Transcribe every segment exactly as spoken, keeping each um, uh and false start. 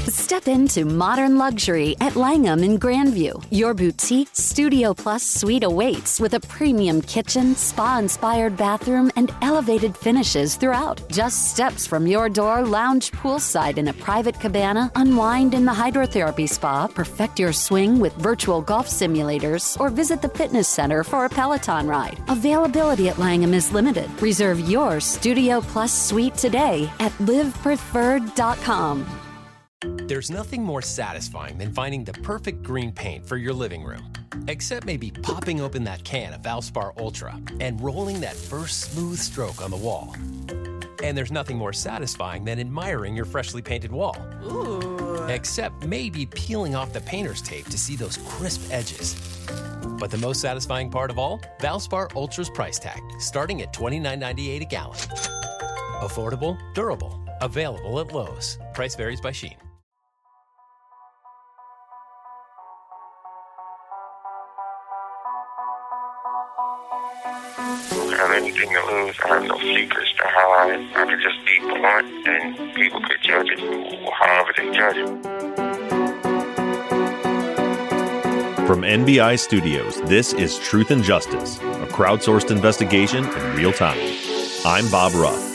Step into modern luxury at Langham in Grandview. Your boutique Studio Plus suite awaits with a premium kitchen, spa-inspired bathroom, and elevated finishes throughout. Just steps from your door, lounge poolside in a private cabana, unwind in the hydrotherapy spa, perfect your swing with virtual golf simulators, or visit the fitness center for a Peloton ride. Availability at Langham is limited. Reserve your Studio Plus suite today at live preferred dot com. There's nothing more satisfying than finding the perfect green paint for your living room. Except maybe popping open that can of Valspar Ultra and rolling that first smooth stroke on the wall. And there's nothing more satisfying than admiring your freshly painted wall. Ooh. Except maybe peeling off the painter's tape to see those crisp edges. But the most satisfying part of all? Valspar Ultra's price tag, starting at twenty-nine ninety-eight a gallon. Affordable, durable, available at Lowe's. Price varies by Shein. I don't have anything to lose. I have no secrets to hide. I could just be blunt and people could judge it however they judge it. From N B I Studios, this is Truth and Justice, a crowdsourced investigation in real time. I'm Bob Ruff.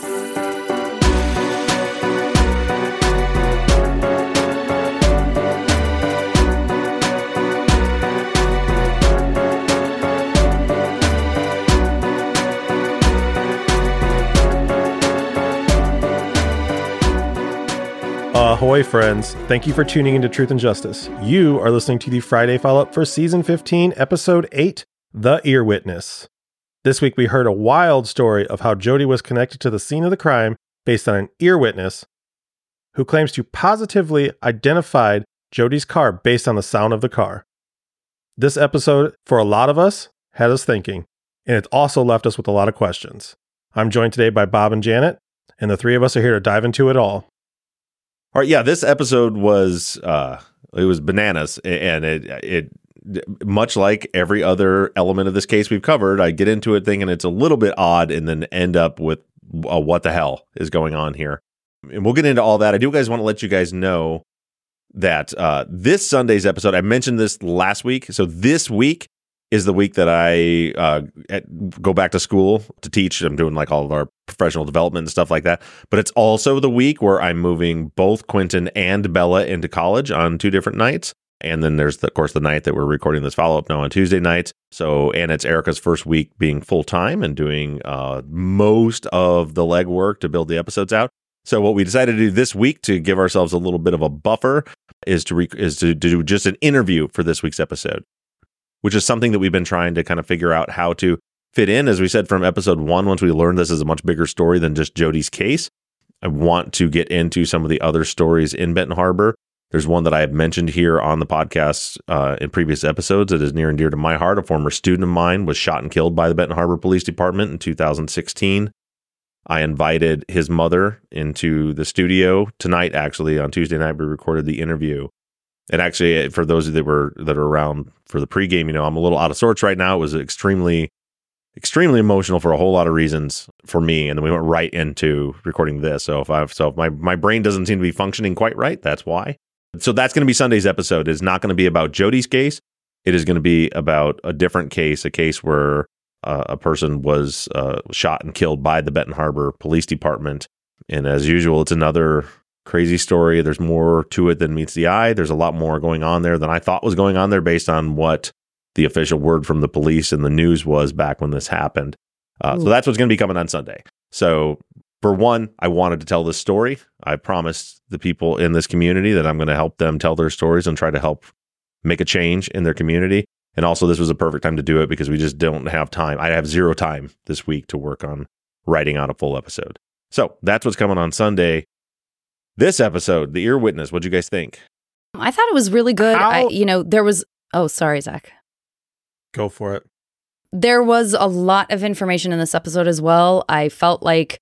Ahoy, friends. Thank you for tuning into Truth and Justice. You are listening to the Friday follow-up for Season fifteen, Episode eight, The Ear Witness. This week we heard a wild story of how Jody was connected to the scene of the crime based on an ear witness who claims to positively identified Jody's car based on the sound of the car. This episode, for a lot of us, had us thinking, and it also left us with a lot of questions. I'm joined today by Bob and Janet, and the three of us are here to dive into it all. All right, yeah, this episode was uh, it was bananas, and it it much like every other element of this case we've covered. I get into it thinking it's a little bit odd, and then end up with uh, what the hell is going on here, and we'll get into all that. I do guys want to let you guys know that uh, this Sunday's episode, I mentioned this last week, so this week is the week that I uh, at, go back to school to teach. I'm doing like all of our professional development and stuff like that. But it's also the week where I'm moving both Quentin and Bella into college on two different nights. And then there's, the, of course, the night that we're recording this follow-up now on Tuesday nights. So, and it's Erica's first week being full-time and doing uh, most of the legwork to build the episodes out. So what we decided to do this week to give ourselves a little bit of a buffer is to re- is to, to do just an interview for this week's episode, which is something that we've been trying to kind of figure out how to fit in. As we said from episode one, once we learned this is a much bigger story than just Jody's case, I want to get into some of the other stories in Benton Harbor. There's one that I have mentioned here on the podcast uh, in previous episodes that is near and dear to my heart. A former student of mine was shot and killed by the Benton Harbor Police Department in two thousand sixteen. I invited his mother into the studio tonight. Actually, on Tuesday night, we recorded the interview. And actually, for those that were that are around for the pregame, you know, I'm a little out of sorts right now. It was extremely, extremely emotional for a whole lot of reasons for me, and then we went right into recording this. So if I've so if my my brain doesn't seem to be functioning quite right, that's why. So that's going to be Sunday's episode. It's not going to be about Jody's case. It is going to be about a different case, a case where uh, a person was uh, shot and killed by the Benton Harbor Police Department. And as usual, it's another crazy story. There's more to it than meets the eye. There's a lot more going on there than I thought was going on there based on what the official word from the police and the news was back when this happened. Uh, so that's what's going to be coming on Sunday. So for one, I wanted to tell this story. I promised the people in this community that I'm going to help them tell their stories and try to help make a change in their community. And also, this was a perfect time to do it because we just don't have time. I have zero time this week to work on writing out a full episode. So that's what's coming on Sunday. This episode, The Ear Witness, what'd you guys think? I thought it was really good. How- I, you know, there was, oh, sorry, Zach. Go for it. There was a lot of information in this episode as well. I felt like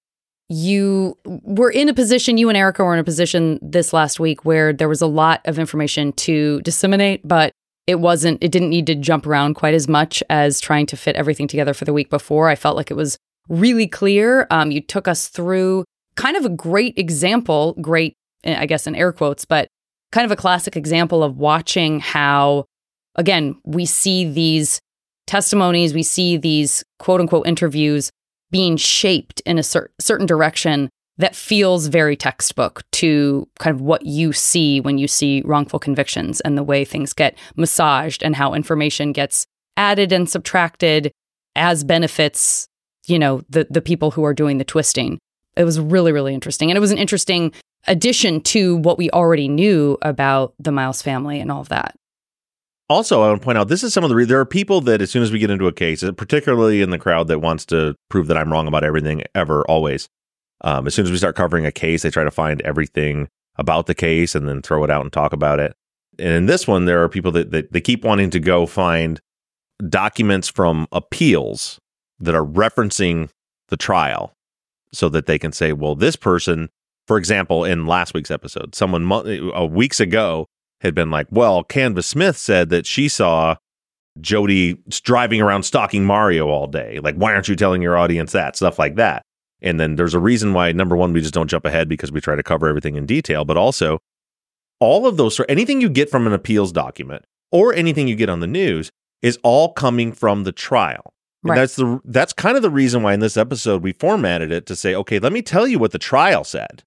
you were in a position, you and Erica were in a position this last week where there was a lot of information to disseminate, but it wasn't, it didn't need to jump around quite as much as trying to fit everything together for the week before. I felt like it was really clear. Um, you took us through kind of a great example, great, I guess in air quotes, but kind of a classic example of watching how, again, we see these testimonies, we see these quote unquote interviews being shaped in a cer- certain direction that feels very textbook to kind of what you see when you see wrongful convictions and the way things get massaged and how information gets added and subtracted as benefits, you know, the, the people who are doing the twisting. It was really, really interesting. And it was an interesting addition to what we already knew about the Miles family and all of that. Also, I want to point out, this is some of the, re- there are people that as soon as we get into a case, particularly in the crowd that wants to prove that I'm wrong about everything ever, always, um, as soon as we start covering a case, they try to find everything about the case and then throw it out and talk about it. And in this one, there are people that, that they keep wanting to go find documents from appeals that are referencing the trial so that they can say, well, this person, for example, in last week's episode, someone mo- uh, weeks ago had been like, well, Canva Smith said that she saw Jody driving around stalking Mario all day. Like, why aren't you telling your audience that? Stuff like that. And then there's a reason why, number one, we just don't jump ahead because we try to cover everything in detail. But also, all of those, anything you get from an appeals document or anything you get on the news is all coming from the trial. And right. that's the that's kind of the reason why in this episode we formatted it to say, okay, let me tell you what the trial said.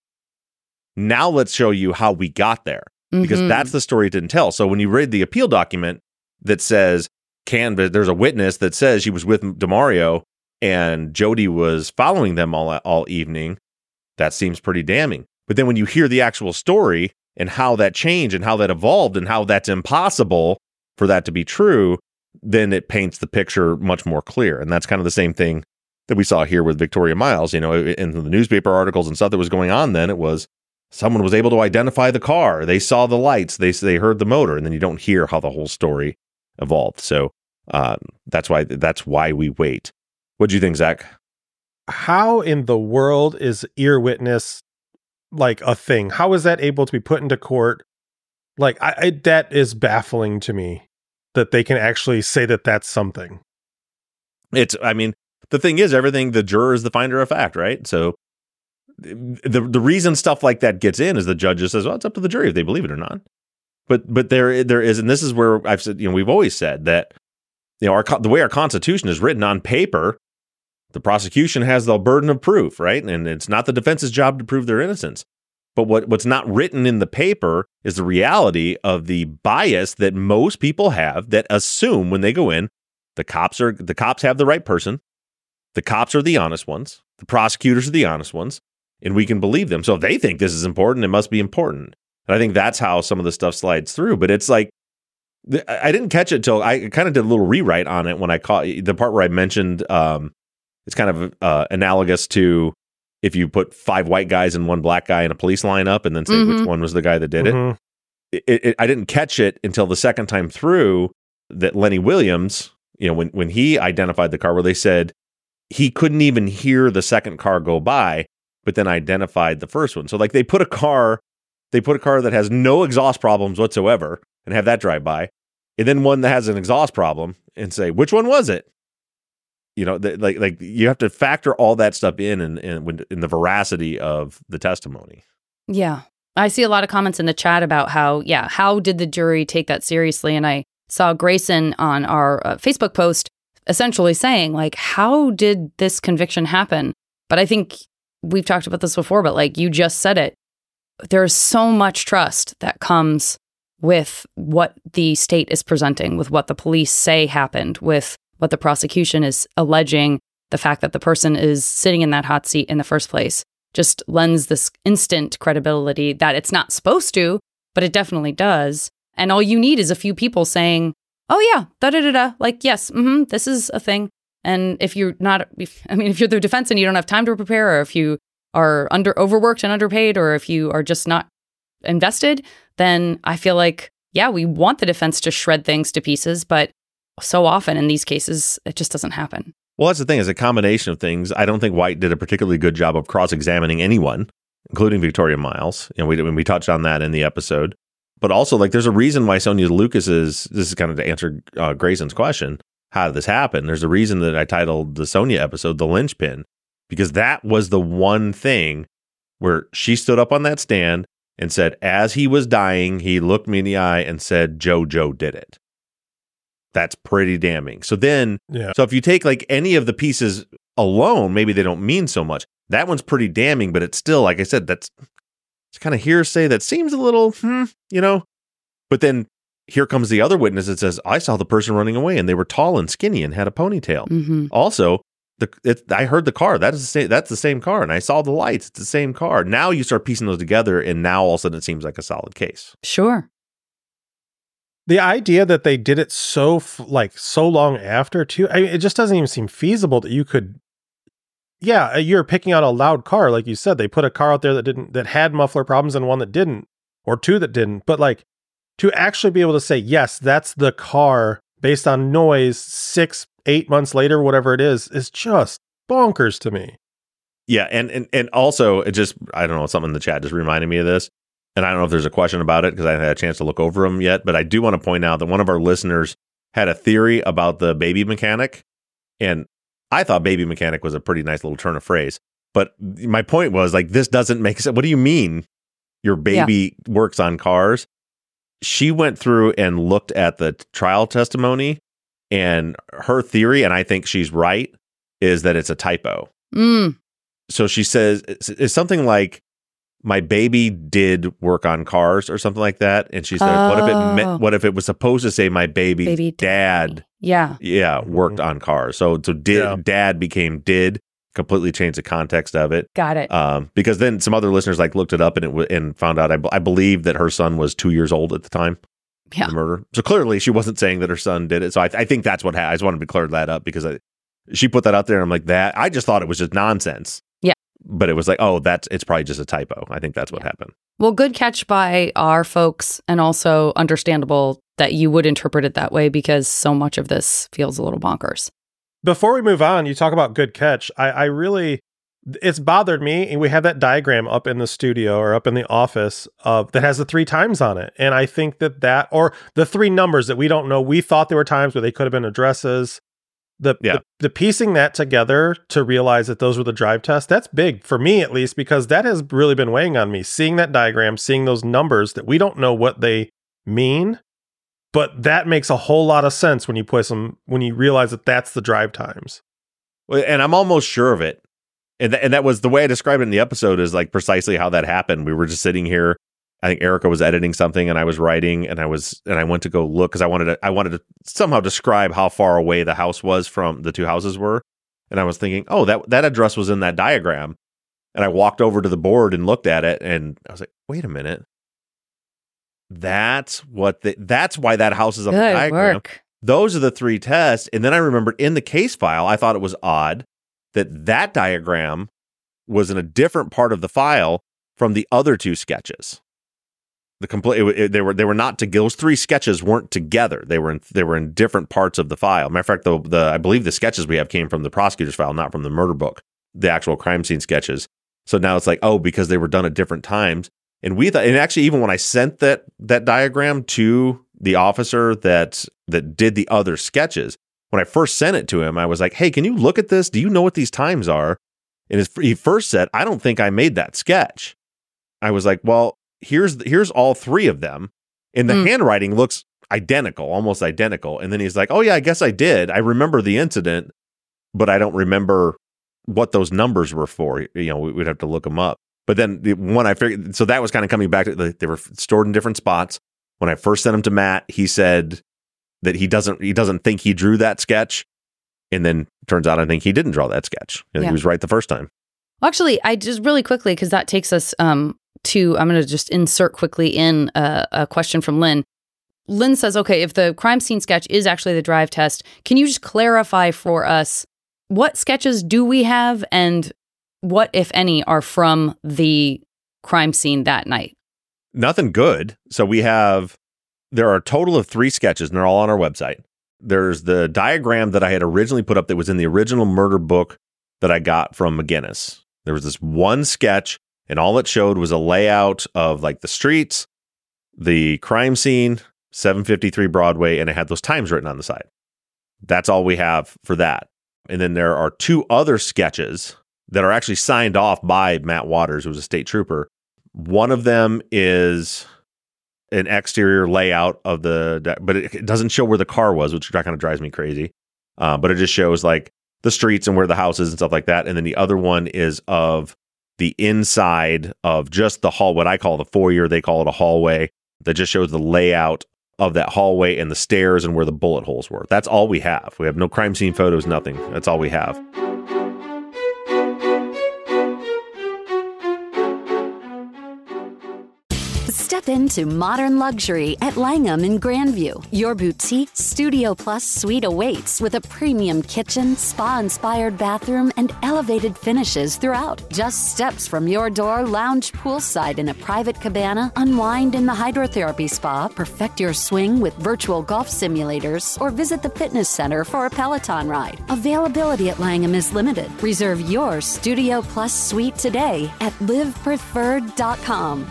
Now let's show you how we got there. Because mm-hmm. that's the story it didn't tell. So when you read the appeal document that says Canva, there's a witness that says she was with DeMario and Jody was following them all all evening, that seems pretty damning. But then when you hear the actual story and how that changed and how that evolved and how that's impossible for that to be true, then it paints the picture much more clear. And that's kind of the same thing that we saw here with Victoria Miles. You know, in the newspaper articles and stuff that was going on then, it was someone was able to identify the car. They saw the lights. They they heard the motor, and then you don't hear how the whole story evolved. So um, that's why that's why we wait. What do you think, Zach? How in the world is ear witness like a thing? How is that able to be put into court? Like I, I that is baffling to me that they can actually say that that's something. It's. I mean, the thing is, everything the juror is the finder of fact, right? So. The the reason stuff like that gets in is the judge just says, well, it's up to the jury if they believe it or not. But but there there is, and this is where I've said, you know, we've always said that, you know, our the way our Constitution is written on paper, the prosecution has the burden of proof, right? And it's not the defense's job to prove their innocence. But what what's not written in the paper is the reality of the bias that most people have that assume when they go in, the cops are the cops have the right person, the cops are the honest ones, the prosecutors are the honest ones. And we can believe them. So if they think this is important, it must be important. And I think that's how some of the stuff slides through. But it's like, I didn't catch it till I kind of did a little rewrite on it when I caught the part where I mentioned um, it's kind of uh, analogous to if you put five white guys and one black guy in a police lineup and then say mm-hmm. which one was the guy that did mm-hmm. it. It, it. I didn't catch it until the second time through that Lenny Williams, you know, when, when he identified the car where they said he couldn't even hear the second car go by, but then identified the first one. So like they put a car, they put a car that has no exhaust problems whatsoever and have that drive by, and then one that has an exhaust problem and say, which one was it? You know, th- like like you have to factor all that stuff in and in, in, in the veracity of the testimony. Yeah. I see a lot of comments in the chat about how, yeah, how did the jury take that seriously? And I saw Grayson on our uh, Facebook post essentially saying, like, how did this conviction happen? But I think we've talked about this before, but like you just said it, there's so much trust that comes with what the state is presenting, with what the police say happened, with what the prosecution is alleging, the fact that the person is sitting in that hot seat in the first place just lends this instant credibility that it's not supposed to, but it definitely does. And all you need is a few people saying, oh yeah, da-da-da-da, like, yes, mm-hmm, this is a thing. And if you're not, if, I mean, if you're the defense and you don't have time to prepare, or if you are under overworked and underpaid, or if you are just not invested, then I feel like, yeah, we want the defense to shred things to pieces, but so often in these cases, it just doesn't happen. Well, that's the thing, is a combination of things. I don't think White did a particularly good job of cross-examining anyone, including Victoria Miles. You know, we we touched on that in the episode. But also, like, there's a reason why Sonia Lucas is, this is kind of to answer uh, Grayson's question, how did this happen? There's a reason that I titled the Sonia episode The Linchpin, because that was the one thing where she stood up on that stand and said, as he was dying, he looked me in the eye and said, JoJo did it. That's pretty damning. So then, Yeah. so if you take like any of the pieces alone, maybe they don't mean so much. That one's pretty damning, but it's still, like I said, that's it's kind of hearsay that seems a little, hmm, you know. But then here comes the other witness that says, I saw the person running away and they were tall and skinny and had a ponytail. Mm-hmm. Also, the it, I heard the car. That is the same, that's the same car. And I saw the lights. It's the same car. Now you start piecing those together, and now all of a sudden it seems like a solid case. Sure. The idea that they did it so f- like so long after too, I mean, it just doesn't even seem feasible that you could. Yeah, you're picking out a loud car, like you said. They put a car out there that didn't, that had muffler problems, and one that didn't, or two that didn't. But like, to actually be able to say, yes, that's the car based on noise six, eight months later, whatever it is, is just bonkers to me. Yeah, and and and also it just, I don't know, something in the chat just reminded me of this. And I don't know if there's a question about it because I haven't had a chance to look over them yet. But I do want to point out that one of our listeners had a theory about the baby mechanic. And I thought baby mechanic was a pretty nice little turn of phrase. But my point was, like, this doesn't make sense. What do you mean your baby yeah. works on cars? She went through and looked at the trial testimony, and her theory, and I think she's right, is that it's a typo. Mm. So she says it's, it's something like, my baby did work on cars or something like that. And she said, oh. what if it meant, what if it was supposed to say my baby, baby dad? Yeah. Yeah. Worked mm-hmm. on cars. So, so did yeah. dad became did, completely changed the context of it. Got it. Um, because then some other listeners like looked it up and it w- and found out, I, b- I believe that her son was two years old at the time. Yeah. Of the murder. So clearly she wasn't saying that her son did it. So I, th- I think that's what happened. I just wanted to clear that up because I, she put that out there and I'm like, that, I just thought it was just nonsense. But it was like, oh, that's it's probably just a typo. I think that's what yeah. happened. Well, good catch by our folks, and also understandable that you would interpret it that way because so much of this feels a little bonkers. Before we move on, you talk about good catch. I, I really, it's bothered me. And we have that diagram up in the studio or up in the office of that has the three times on it. And I think that that, or the three numbers that we don't know, we thought there were times where they could have been addresses. The, yeah. the the piecing that together to realize that those were the drive tests, that's big for me at least, because that has really been weighing on me. Seeing that diagram, seeing those numbers that we don't know what they mean, but that makes a whole lot of sense when you put some, when you realize that that's the drive times. Well, and I'm almost sure of it. And, th- and that was the way I described it in the episode is like precisely how that happened. We were just sitting here. I think Erica was editing something and I was writing and I was, and I went to go look because I wanted to, I wanted to somehow describe how far away the house was from the two houses were. And I was thinking, oh, that, that address was in that diagram. And I walked over to the board and looked at it and I was like, wait a minute. That's what the, that's why that house is on Good the diagram. Work. Those are the three tests. And then I remembered in the case file, I thought it was odd that that diagram was in a different part of the file from the other two sketches. The complete it, it, they were they were not to those three sketches weren't together. They were in they were in different parts of the file. Matter of fact, the the I believe the sketches we have came from the prosecutor's file, not from the murder book. The actual crime scene sketches. So now it's like, oh, because they were done at different times. And we thought, and actually, even when I sent that that diagram to the officer that that did the other sketches, when I first sent it to him, I was like, hey, can you look at this? Do you know what these times are? And his, he first said, I don't think I made that sketch. I was like, well. Here's here's all three of them, and the mm. handwriting looks identical, almost identical. And then he's like, "Oh yeah, I guess I did. I remember the incident, but I don't remember what those numbers were for. You know, we'd have to look them up." But then the one I figured, so that was kind of coming back to the, they were stored in different spots. When I first sent them to Matt, he said that he doesn't he doesn't think he drew that sketch, and then turns out I think he didn't draw that sketch. And yeah. He was right the first time. Well, actually, I just really quickly because that takes us. Um, To, I'm going to just insert quickly in a, a question from Lynn. Lynn says, okay, if the crime scene sketch is actually the drive test, can you just clarify for us what sketches do we have and what, if any, are from the crime scene that night? Nothing good. So we have, there are a total of three sketches and they're all on our website. There's the diagram that I had originally put up that was in the original murder book that I got from McGinnis. There was this one sketch. And all it showed was a layout of like the streets, the crime scene, seven fifty-three Broadway, and it had those times written on the side. That's all we have for that. And then there are two other sketches that are actually signed off by Matt Waters, who was a state trooper. One of them is an exterior layout of the, but it, it doesn't show where the car was, which kind of drives me crazy. Uh, but it just shows like the streets and where the house is and stuff like that. And then the other one is of the inside of just the hall, what I call the foyer. They call it a hallway, that just shows the layout of that hallway and the stairs and where the bullet holes were. That's all we have. We have no crime scene photos, nothing. That's all we have. Step into modern luxury at Langham in Grandview. Your boutique Studio Plus suite awaits with a premium kitchen, spa-inspired bathroom, and elevated finishes throughout. Just steps from your door, lounge poolside in a private cabana, unwind in the hydrotherapy spa, perfect your swing with virtual golf simulators, or visit the fitness center for a Peloton ride. Availability at Langham is limited. Reserve your Studio Plus suite today at live preferred dot com.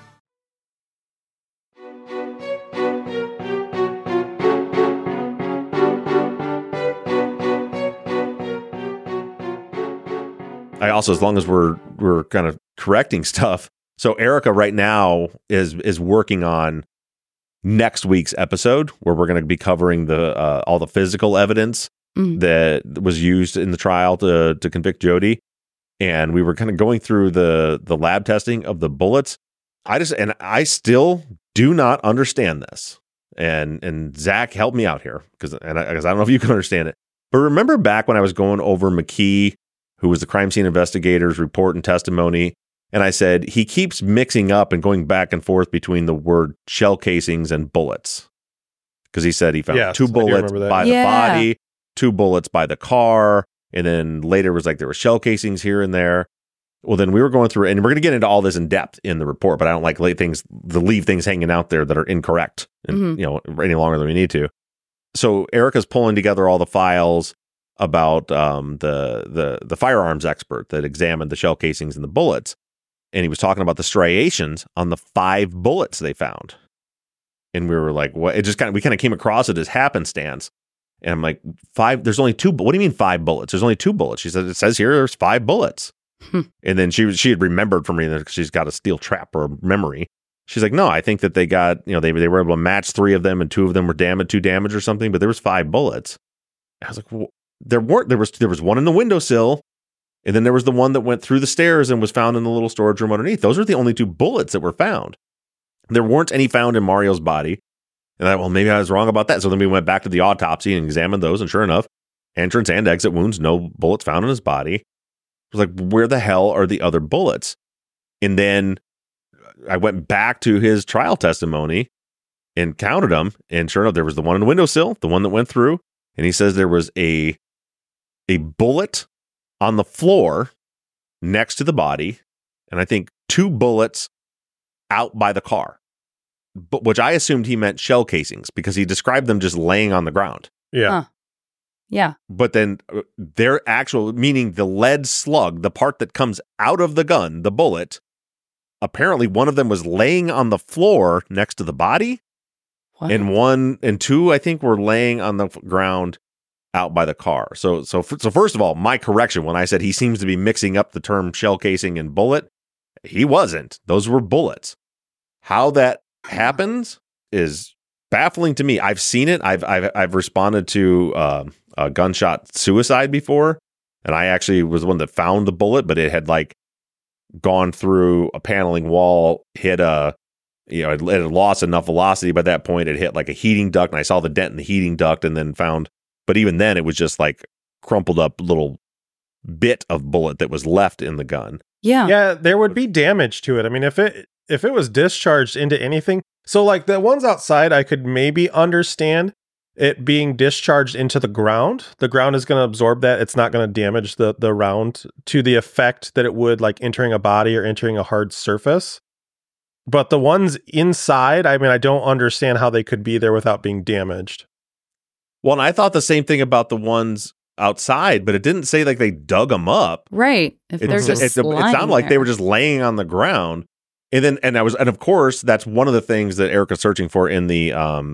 I also, as long as we're we're kind of correcting stuff, so Erica right now is is working on next week's episode where we're going to be covering the uh, all the physical evidence mm. that was used in the trial to to convict Jody, and we were kind of going through the the lab testing of the bullets. I just and I still do not understand this, and and Zach helped me out here because and I, because I don't know if you can understand it, but remember back when I was going over McKee, who was the crime scene investigator's report and testimony. And I said, he keeps mixing up and going back and forth between the word shell casings and bullets. Because he said he found yes, two bullets by yeah. the body, two bullets by the car. And then later it was like there were shell casings here and there. Well, then we were going through, and we're going to get into all this in depth in the report, but I don't like lay things, to leave things hanging out there that are incorrect and, mm-hmm. you know, any longer than we need to. So Erica's pulling together all the files about um, the the the firearms expert that examined the shell casings and the bullets, and he was talking about the striations on the five bullets they found, and we were like, "What?" It just kind of we kind of came across it as happenstance, and I'm like, five? There's only two. What do you mean five bullets? There's only two bullets. She said it says here there's five bullets, hmm. and then she she had remembered from me that she's got a steel trap or memory. She's like, no, I think that they got you know they they were able to match three of them, and two of them were damaged, two damaged or something, but there was five bullets. I was like, well, There weren't. There was there was one in the windowsill, and then there was the one that went through the stairs and was found in the little storage room underneath. Those are the only two bullets that were found. There weren't any found in Mario's body. And I, well, maybe I was wrong about that. So then we went back to the autopsy and examined those, and sure enough, entrance and exit wounds, no bullets found in his body. I was like, where the hell are the other bullets? And then I went back to his trial testimony and counted them, and sure enough, there was the one in the windowsill, the one that went through, and he says there was a a bullet on the floor next to the body, and I think two bullets out by the car, but which I assumed he meant shell casings because he described them just laying on the ground. Yeah. Huh. Yeah. But then uh, their actual, meaning the lead slug, the part that comes out of the gun, the bullet, apparently one of them was laying on the floor next to the body, what? and one and two, I think, were laying on the ground out by the car. So, so, so first of all, my correction when I said he seems to be mixing up the term shell casing and bullet, he wasn't. Those were bullets. How that happens is baffling to me. I've seen it. I've I've I've responded to uh, a gunshot suicide before, and I actually was the one that found the bullet, but it had like gone through a paneling wall, hit a, you know, it, it had lost enough velocity by that point. It hit like a heating duct, and I saw the dent in the heating duct, and then found. But even then, it was just like crumpled up little bit of bullet that was left in the gun. Yeah. Yeah, there would be damage to it. I mean, if it if it was discharged into anything, so like the ones outside, I could maybe understand it being discharged into the ground. The ground is going to absorb that. It's not going to damage the the round to the effect that it would like entering a body or entering a hard surface. But the ones inside, I mean, I don't understand how they could be there without being damaged. Well, and I thought the same thing about the ones outside, but it didn't say like they dug them up. Right. If it, they're it, just it, it sounded there. like they were just laying on the ground. And then, and I was, and of course, that's one of the things that Erica's searching for in the, um,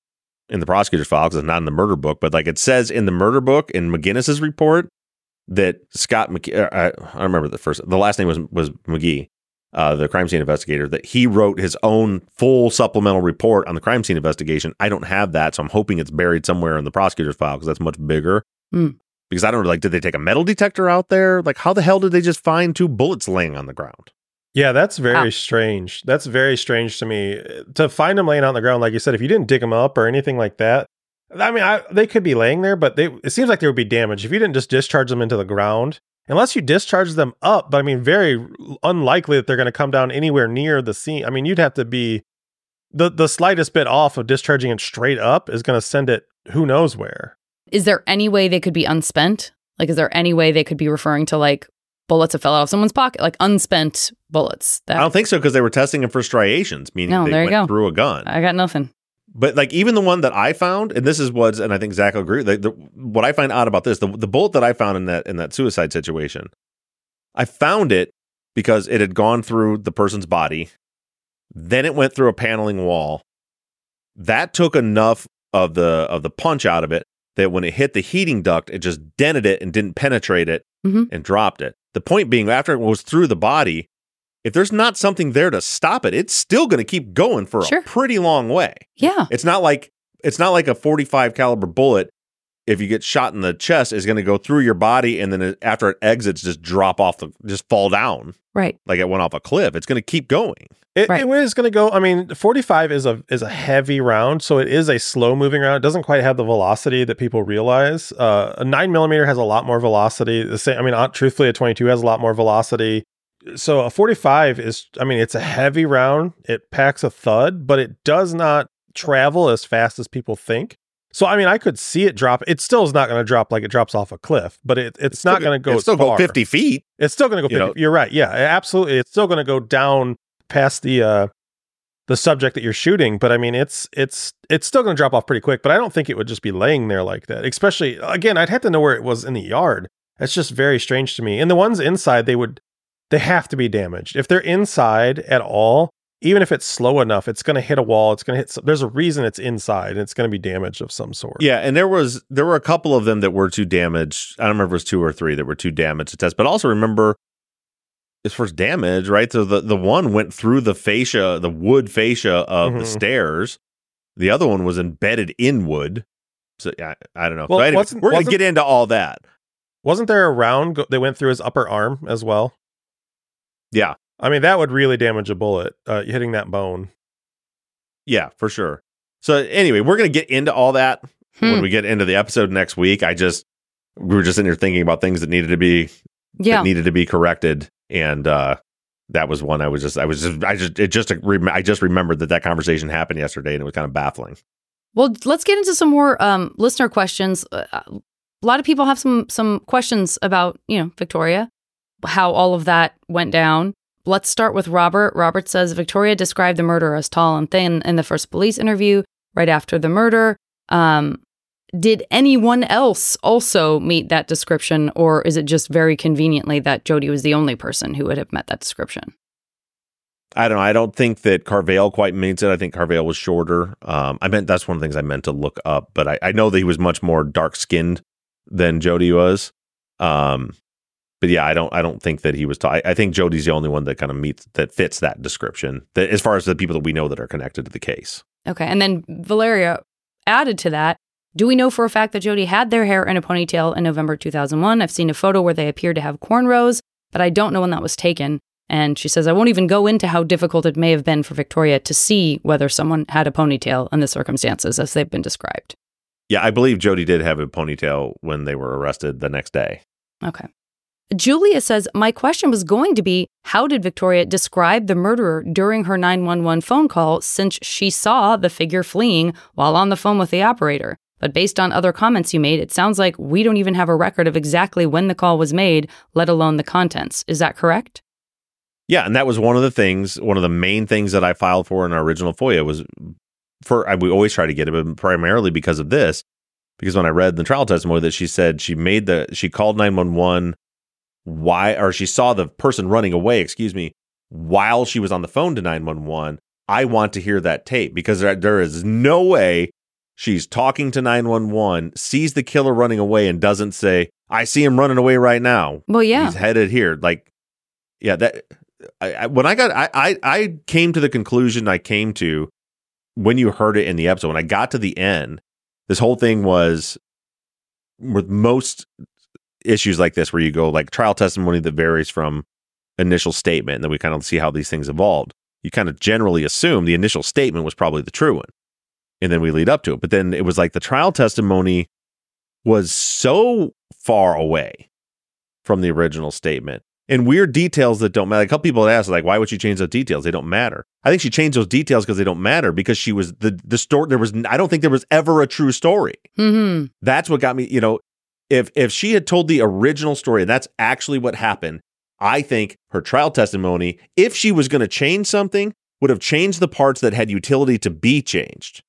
in the prosecutor's file, because it's not in the murder book, but like it says in the murder book in McGinnis's report that Scott McKee, I, I remember the first, the last name was, was McGee, uh, the crime scene investigator, that he wrote his own full supplemental report on the crime scene investigation. I don't have that, so I'm hoping it's buried somewhere in the prosecutor's file because that's much bigger. Mm. Because I don't know, like, did they take a metal detector out there? Like, how the hell did they just find two bullets laying on the ground? Yeah, that's very Wow. strange. That's very strange to me. To find them laying on the ground, like you said, if you didn't dig them up or anything like that, I mean, I, they could be laying there, but they, it seems like there would be damage if you didn't just discharge them into the ground. Unless you discharge them up, but I mean, very unlikely that they're going to come down anywhere near the scene. I mean, you'd have to be the the slightest bit off of discharging it straight up is going to send it who knows where. Is there any way they could be unspent? Like, is there any way they could be referring to like bullets that fell out of someone's pocket, like unspent bullets? That I don't think so because they were testing them for striations, meaning No, they there you went go. through a gun. I got nothing. But like even the one that I found, and this is what's, and I think Zach will agree. The, the, what I find odd about this, the, the bullet that I found in that in that suicide situation, I found it because it had gone through the person's body, then it went through a paneling wall. That took enough of the of the punch out of it that when it hit the heating duct, it just dented it and didn't penetrate it Mhm. and dropped it. The point being, after it was through the body, if there's not something there to stop it, it's still going to keep going for Sure. a pretty long way. Yeah. It's not like it's not like a forty-five caliber bullet. If you get shot in the chest, is going to go through your body and then it, after it exits, just drop off the, just fall down Right. like it went off a cliff. It's going to keep going. It, Right. it is going to go. I mean, forty-five is a is a heavy round, so it is a slow moving round. It doesn't quite have the velocity that people realize. Uh, a nine millimeter has a lot more velocity. The same. I mean, uh, truthfully, a twenty-two has a lot more velocity. So a forty-five is. I mean, it's a heavy round. It packs a thud, but it does not travel as fast as people think. So I mean, I could see it drop. It still is not going to drop like it drops off a cliff, but it, it's, not going to go. It's still far. go fifty feet. It's still going to go You fifty. know- You're right. Yeah, absolutely. It's still going to go down past the uh, the subject that you're shooting. But I mean, it's it's it's still going to drop off pretty quick. But I don't think it would just be laying there like that. Especially again, I'd have to know where it was in the yard. That's just very strange to me. And the ones inside, they would they have to be damaged if they're inside at all. Even if it's slow enough, it's going to hit a wall. It's going to hit. Some, there's a reason it's inside, and it's going to be damaged of some sort. Yeah, and there was there were a couple of them that were too damaged. I don't remember if it was two or three that were too damaged to test. But also remember, as far as damage, right? So the, the one went through the fascia, the wood fascia of the Mhm. stairs. The other one was embedded in wood. So I, I don't know. Well, so anyway, wasn't- we're going to wasn't- get into all that. Wasn't there a round go- that went through his upper arm as well? Yeah, I mean, that would really damage a bullet, uh, hitting that bone. yeah, for sure. So anyway, we're going to get into all that Hmm. when we get into the episode next week. I just we were just in here thinking about things that needed to be Yeah. that needed to be corrected, and uh, that was one I was just I was just I just it just I just remembered that that conversation happened yesterday, and it was kind of baffling. Well, let's get into some more um, listener questions. Uh, a lot of people have some some questions about, you know, Victoria, how all of that went down. Let's start with Robert. Robert says Victoria described the murderer as tall and thin in the first police interview right after the murder. Um, did anyone else also meet that description, or is it just very conveniently that Jody was the only person who would have met that description? I don't know. I don't think that Carvale quite meets it. I think Carvale was shorter. Um, I meant that's one of the things I meant to look up, but I, I know that he was much more dark skinned than Jody was. Um, but yeah, I don't I don't think that he was. T- I, I think Jody's the only one that kind of meets that fits that description. That as far as the people that we know that are connected to the case. Okay. And then Valeria added to that, do we know for a fact that Jody had their hair in a ponytail in November two thousand one? I've seen a photo where they appear to have cornrows, but I don't know when that was taken. And she says, I won't even go into how difficult it may have been for Victoria to see whether someone had a ponytail in the circumstances as they've been described. Yeah, I believe Jody did have a ponytail when they were arrested the next day. Okay. Julia says, my question was going to be, how did Victoria describe the murderer during her nine one one phone call, since she saw the figure fleeing while on the phone with the operator? But based on other comments you made, it sounds like we don't even have a record of exactly when the call was made, let alone the contents. Is that correct? Yeah, and that was one of the things, one of the main things that I filed for in our original FOIA was for, I, we always try to get it, but primarily because of this, because when I read the trial testimony that she said she made the, she called nine one one, why, or she saw the person running away, excuse me, while she was on the phone to nine one one. I want to hear that tape because there, there is no way she's talking to nine one one, sees the killer running away and doesn't say, I see him running away right now. Well, yeah. He's headed here. Like, yeah, that, I, I, when I got, I, I, I came to the conclusion I came to when you heard it in the episode. When I got to the end, this whole thing was with most issues like this, where you go like trial testimony that varies from initial statement, and then we kind of see how these things evolved. You kind of generally assume the initial statement was probably the true one, and then we lead up to it. But then it was like the trial testimony was so far away from the original statement, and weird details that don't matter. Like, a couple people had asked, like, why would she change those details? They don't matter. I think she changed those details because they don't matter, because she was the the story. There was, I don't think there was ever a true story. Mm-hmm. That's what got me. You know, if if she had told the original story and that's actually what happened, I think her trial testimony, if she was going to change something, would have changed the parts that had utility to be changed.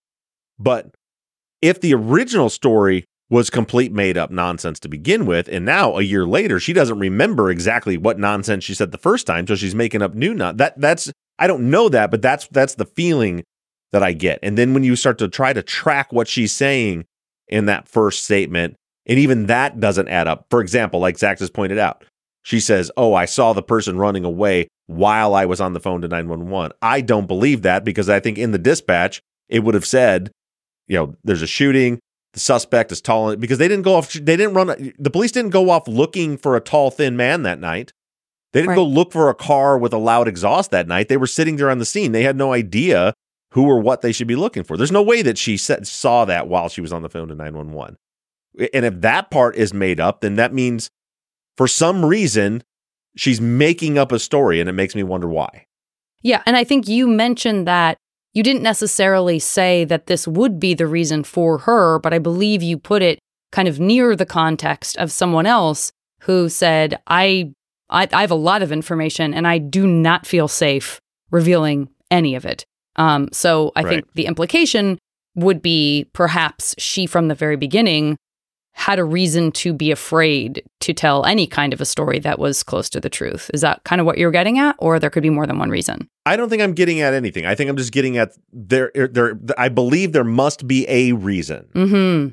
But if the original story was complete made up nonsense to begin with, and now a year later, she doesn't remember exactly what nonsense she said the first time, so she's making up new non- that that's I don't know that, but that's that's the feeling that I get. And then when you start to try to track what she's saying in that first statement, and even that doesn't add up. For example, like Zach just pointed out, she says, oh, I saw the person running away while I was on the phone to nine one one. I don't believe that, because I think in the dispatch, it would have said, you know, there's a shooting. The suspect is tall, because they didn't go off. They didn't run. The police didn't go off looking for a tall, thin man that night. They didn't Right. go look for a car with a loud exhaust that night. They were sitting there on the scene. They had no idea who or what they should be looking for. There's no way that she said, saw that while she was on the phone to nine one one. And if that part is made up, then that means for some reason she's making up a story, and it makes me wonder why. Yeah, and I think you mentioned that you didn't necessarily say that this would be the reason for her, but I believe you put it kind of near the context of someone else who said, I, I, I have a lot of information and I do not feel safe revealing any of it. Um, so I Right. think the implication would be perhaps she from the very beginning had a reason to be afraid to tell any kind of a story that was close to the truth. Is that kind of what you're getting at? Or there could be more than one reason? I don't think I'm getting at anything. I think I'm just getting at there. There, I believe there must be a reason Mm-hmm.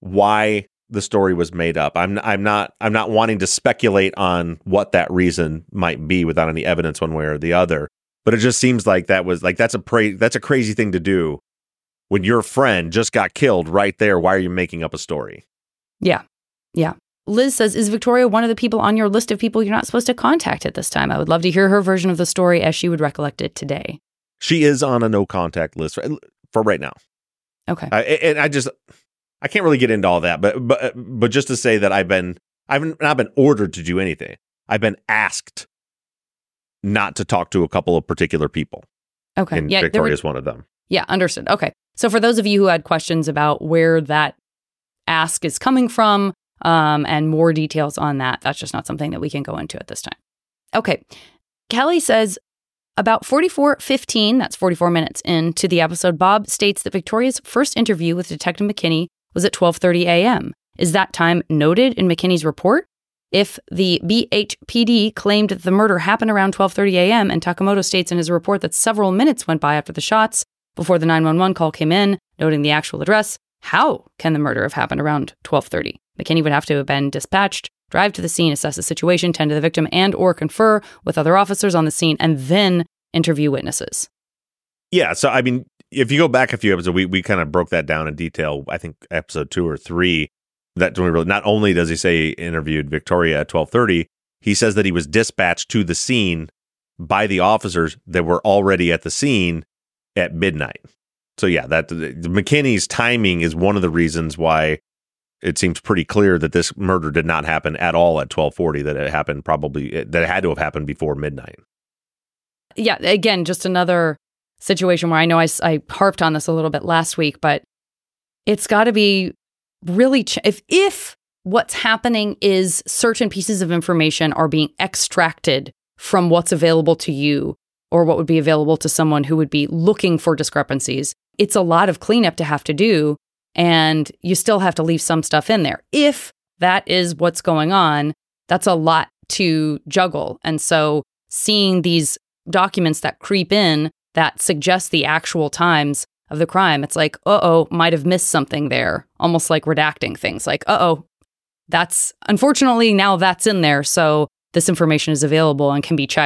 why the story was made up. I'm, I'm not, I'm not wanting to speculate on what that reason might be without any evidence one way or the other. But it just seems like that was like that's a pra- that's a crazy thing to do when your friend just got killed right there. Why are you making up a story? Yeah. Yeah. Liz says, is Victoria one of the people on your list of people you're not supposed to contact at this time? I would love to hear her version of the story as she would recollect it today. She is on a no contact list for, for right now. Okay. I, and I just, I can't really get into all that, but, but, but just to say that I've been, I've not been ordered to do anything. I've been asked not to talk to a couple of particular people. Okay. And Yeah, there Victoria were- is one of them. Yeah, understood. Okay. So for those of you who had questions about where that ask is coming from um, and more details on that, that's just not something that we can go into at this time. Okay. Kelly says, about forty-four fifteen, that's forty-four minutes into the episode, Bob states that Victoria's first interview with Detective McKinney was at twelve thirty a.m. Is that time noted in McKinney's report? If the B H P D claimed that the murder happened around twelve thirty a.m. and Takamoto states in his report that several minutes went by after the shots before the nine one one call came in, noting the actual address, how can the murder have happened around twelve thirty? McKinney would have to have been dispatched, drive to the scene, assess the situation, tend to the victim, and or confer with other officers on the scene, and then interview witnesses. Yeah. So, I mean, if you go back a few episodes, we, we kind of broke that down in detail. I think episode two or three, that we really, not only does he say he interviewed Victoria at twelve thirty, he says that he was dispatched to the scene by the officers that were already at the scene at midnight. So yeah, that McKinney's timing is one of the reasons why it seems pretty clear that this murder did not happen at all at twelve forty, that it happened probably, that it had to have happened before midnight. Yeah, again, just another situation where I know I, I harped on this a little bit last week, but it's got to be really, ch- if, if what's happening is certain pieces of information are being extracted from what's available to you or what would be available to someone who would be looking for discrepancies, it's a lot of cleanup to have to do, and you still have to leave some stuff in there. If that is what's going on, that's a lot to juggle. And so seeing these documents that creep in that suggest the actual times of the crime, it's like, uh-oh, might have missed something there. Almost like redacting things, like, uh-oh, that's, unfortunately, now that's in there, so this information is available and can be checked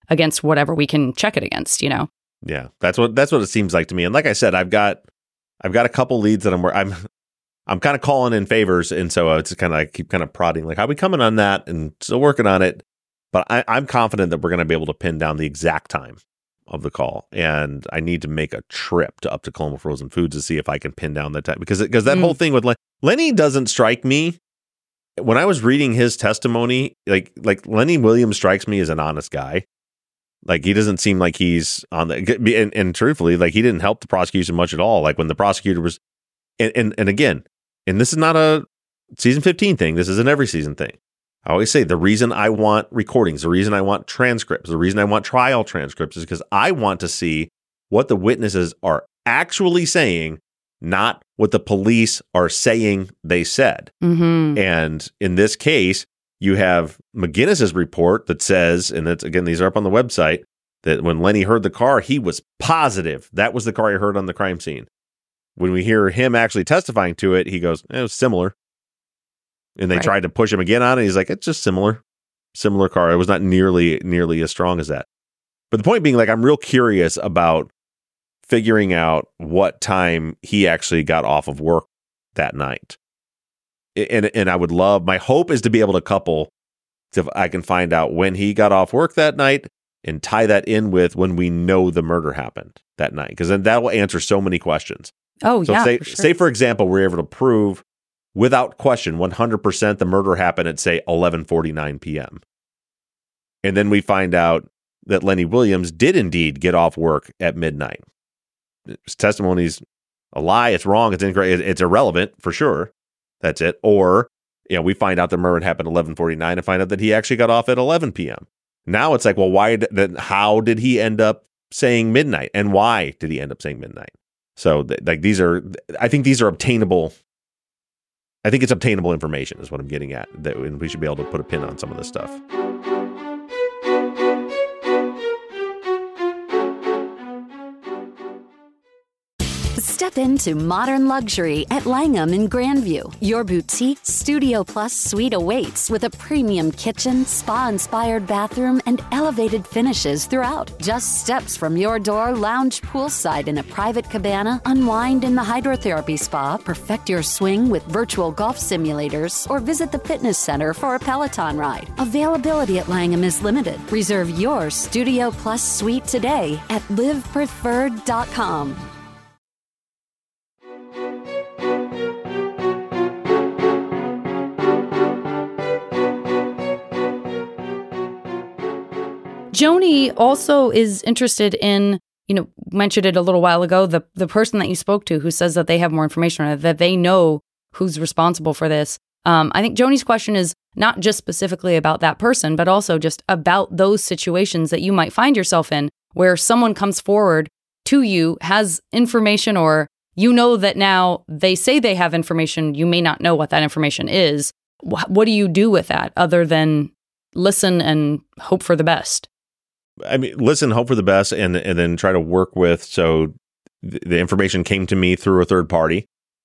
against whatever we can check it against, you know? Yeah, that's what that's what it seems like to me. And like I said, I've got I've got a couple leads that I'm I'm I'm kind of calling in favors, and so it's kind of I keep kind of prodding like, how are we coming on that? And still working on it, but I, I'm confident that we're going to be able to pin down the exact time of the call, and I need to make a trip to up to Coloma Frozen Foods to see if I can pin down that time, because because that mm. whole thing with Len- Lenny doesn't strike me. When I was reading his testimony, like like Lenny Williams strikes me as an honest guy. Like, he doesn't seem like he's on the, and, and truthfully, like, he didn't help the prosecution much at all. Like, when the prosecutor was, and, and, and again, and this is not a season fifteen thing. This is an every season thing. I always say the reason I want recordings, the reason I want transcripts, the reason I want trial transcripts is because I want to see what the witnesses are actually saying, not what the police are saying they said. Mm-hmm. And in this case, you have McGinnis's report that says, and it's again, these are up on the website, that when Lenny heard the car, he was positive that was the car he heard on the crime scene. When we hear him actually testifying to it, he goes, it was similar. And they right. tried to push him again on it. He's like, it's just similar, similar car. It was not nearly, nearly as strong as that. But the point being, like, I'm real curious about figuring out what time he actually got off of work that night. And and I would love, my hope is to be able to couple, if I can find out when he got off work that night and tie that in with when we know the murder happened that night. Because then that will answer so many questions. Oh, so yeah. Say, for sure. say, for example, we're able to prove without question one hundred percent the murder happened at, say, eleven forty-nine p.m. And then we find out that Lenny Williams did indeed get off work at midnight. His testimony's a lie. It's wrong. It's incorrect. It's irrelevant for sure. That's it. Or, you know, we find out the murder happened at eleven forty-nine and find out that he actually got off at eleven p.m. Now it's like, well, why? Did, how did he end up saying midnight? And why did he end up saying midnight? So, th- like, these are, I think these are obtainable. I think it's obtainable information is what I'm getting at. That and we should be able to put a pin on some of this stuff. Step into modern luxury at Langham in Grandview. Your boutique Studio Plus suite awaits with a premium kitchen, spa-inspired bathroom, and elevated finishes throughout. Just steps from your door, lounge poolside in a private cabana, unwind in the hydrotherapy spa, perfect your swing with virtual golf simulators, or visit the fitness center for a Peloton ride. Availability at Langham is limited. Reserve your Studio Plus suite today at live preferred dot com. Joni also is interested in, you know, mentioned it a little while ago, the the person that you spoke to who says that they have more information on it, that they know who's responsible for this. Um, I think Joni's question is not just specifically about that person, but also just about those situations that you might find yourself in where someone comes forward to you, has information, or you know that now they say they have information, you may not know what that information is. Wh- what do you do with that other than listen and hope for the best? I mean, listen, hope for the best, and and then try to work with. So th- the information came to me through a third party.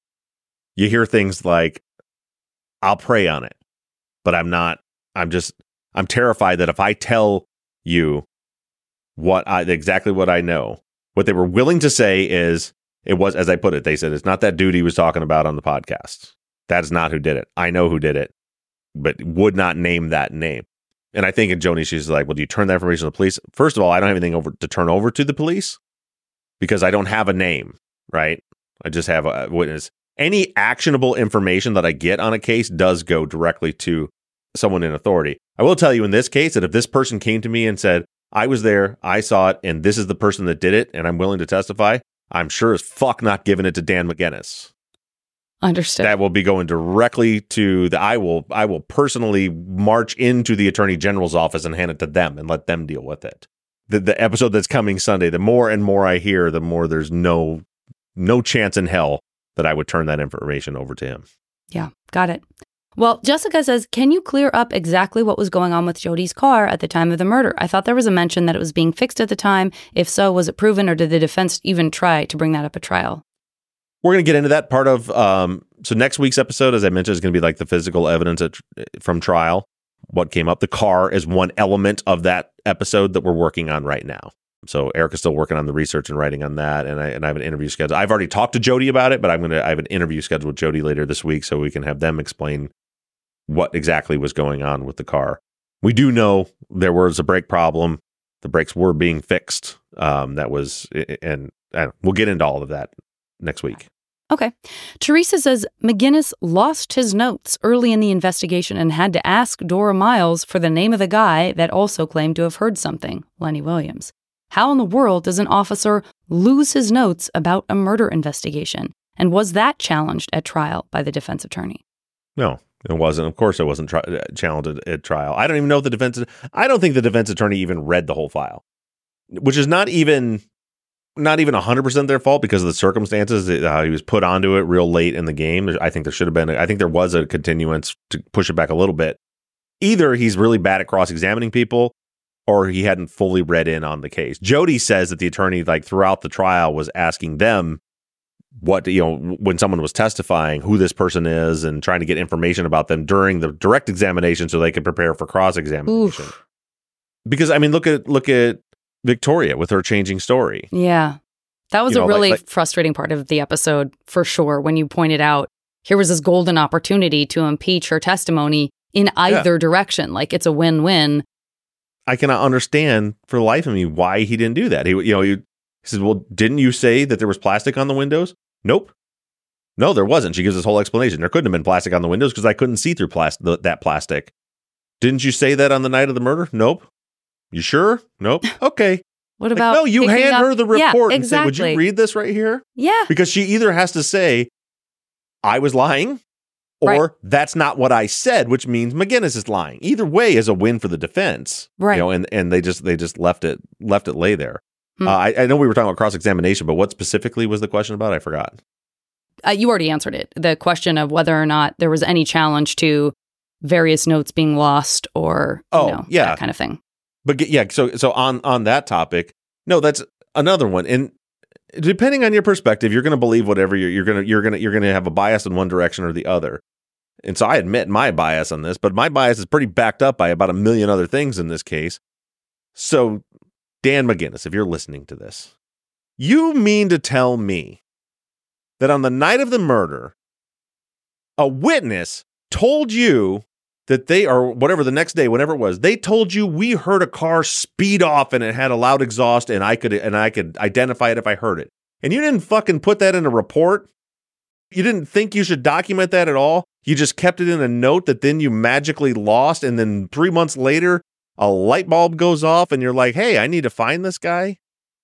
You hear things like, I'll pray on it, but I'm not, I'm just, I'm terrified that if I tell you what I, exactly what I know, what they were willing to say is, it was, as I put it, they said, it's not that dude he was talking about on the podcast. That is not who did it. I know who did it, but would not name that name. And I think in Joni, she's like, well, do you turn that information to the police? First of all, I don't have anything over to turn over to the police because I don't have a name, right? I just have a witness. Any actionable information that I get on a case does go directly to someone in authority. I will tell you in this case that if this person came to me and said, I was there, I saw it, and this is the person that did it, and I'm willing to testify, I'm sure as fuck not giving it to Dan McGinnis. Understood. That will be going directly to the, I will, I will personally march into the Attorney General's office and hand it to them and let them deal with it. The the episode that's coming Sunday, the more and more I hear, the more there's no, no chance in hell that I would turn that information over to him. Yeah, got it. Well, Jessica says, can you clear up exactly what was going on with Jodi's car at the time of the murder? I thought there was a mention that it was being fixed at the time. If so, was it proven, or did the defense even try to bring that up at trial? We're going to get into that part of, um, so next week's episode, as I mentioned, is going to be like the physical evidence at, from trial. what came up. The car is one element of that episode that we're working on right now. So Erica's still working on the research and writing on that, and I and I have an interview scheduled. I've already talked to Jody about it, but I'm gonna I have an interview scheduled with Jody later this week, so we can have them explain what exactly was going on with the car. We do know there was a brake problem. The brakes were being fixed. Um, that was, and, and we'll get into all of that next week. Okay. Teresa says McGinnis lost his notes early in the investigation and had to ask Dora Miles for the name of the guy that also claimed to have heard something, Lenny Williams. How in the world does an officer lose his notes about a murder investigation? And was that challenged at trial by the defense attorney? No, it wasn't. Of course, it wasn't tri- challenged at, at trial. I don't even know if the defense. I don't think the defense attorney even read the whole file, which is not even not even one hundred percent their fault because of the circumstances. How uh, he was put onto it real late in the game. I think there should have been. I think there was a continuance to push it back a little bit. Either he's really bad at cross-examining people, or he hadn't fully read in on the case. Jody says that the attorney, like throughout the trial, was asking them what, you know, when someone was testifying, who this person is and trying to get information about them during the direct examination so they could prepare for cross-examination. Oof. Because, I mean, look at look at Victoria with her changing story. Yeah. That was you know, a really like, like, frustrating part of the episode, for sure, when you pointed out here was this golden opportunity to impeach her testimony in either yeah. direction. Like, it's a win-win. I cannot understand for the life of me why he didn't do that. He, you know, he, he said, well, didn't you say that there was plastic on the windows? Nope. No, there wasn't. She gives this whole explanation. There couldn't have been plastic on the windows because I couldn't see through plastic, th- that plastic. Didn't you say that on the night of the murder? Nope. You sure? Nope. Okay. What about? Like, no, you hand up- her the report yeah, exactly. and say, would you read this right here? Yeah. Because she either has to say, I was lying, or right. that's not what I said, which means McGinnis is lying. Either way is a win for the defense. Right. You know, and, and they just they just left it left it lay there. Hmm. Uh, I, I know we were talking about cross-examination, but what specifically was the question about? I forgot. Uh, you already answered it. The question of whether or not there was any challenge to various notes being lost or you oh, know, yeah. that kind of thing. But yeah, so so on, on that topic, no, that's another one. And depending on your perspective, you're going to believe whatever you're, you're going to you're going to you're going to have a bias in one direction or the other. And so I admit my bias on this, but my bias is pretty backed up by about a million other things in this case. So Dan McGinnis, if you're listening to this, you mean to tell me that on the night of the murder, a witness told you that they, or whatever the next day, whenever it was, they told you we heard a car speed off and it had a loud exhaust and I could and I could identify it if I heard it. And you didn't fucking put that in a report? You didn't think you should document that at all? You just kept it in a note that then you magically lost, and then three months later, a light bulb goes off and you're like, hey, I need to find this guy?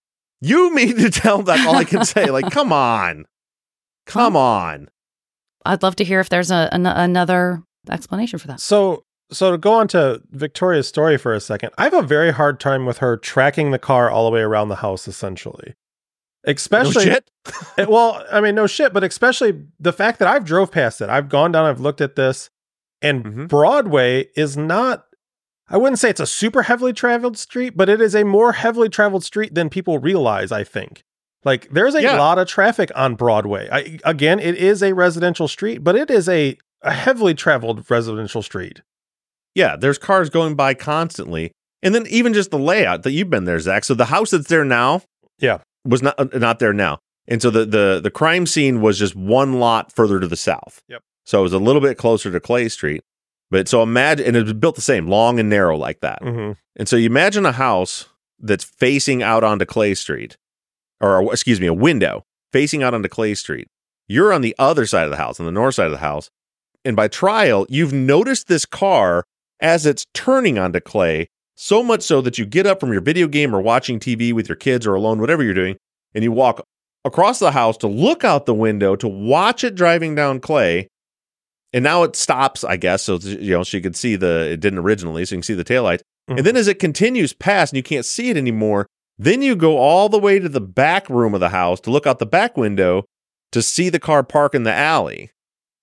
You mean to tell that all I can say? Like, come on. Come on. I'd love to hear if there's a, an another explanation for that. So, so to go on to Victoria's story for a second, I have a very hard time with her tracking the car all the way around the house, essentially. Especially, no shit? it, well, I mean, no shit, but especially the fact that I've drove past it. I've gone down, I've looked at this, and mm-hmm. Broadway is not, I wouldn't say it's a super heavily traveled street, but it is a more heavily traveled street than people realize, I think. Like, there's a yeah. lot of traffic on Broadway. I, again, it is a residential street, but it is a, a heavily traveled residential street. Yeah, there's cars going by constantly. And then even just the layout that you've been there, Zach. So the house that's there now yeah, was not uh, not there now. And so the, the, the crime scene was just one lot further to the south. Yep. So it was a little bit closer to Clay Street. But so imagine, and it was built the same, long and narrow like that. Mm-hmm. And so you imagine a house that's facing out onto Clay Street. Or, excuse me, a window facing out onto Clay Street. You're on the other side of the house, on the north side of the house. And by trial, you've noticed this car as it's turning onto Clay, so much so that you get up from your video game or watching T V with your kids or alone, whatever you're doing, and you walk across the house to look out the window to watch it driving down Clay. And now it stops, I guess, so you know she could see the, it didn't originally, so you can see the taillights. Mm-hmm. And then as it continues past and you can't see it anymore, then you go all the way to the back room of the house to look out the back window to see the car park in the alley.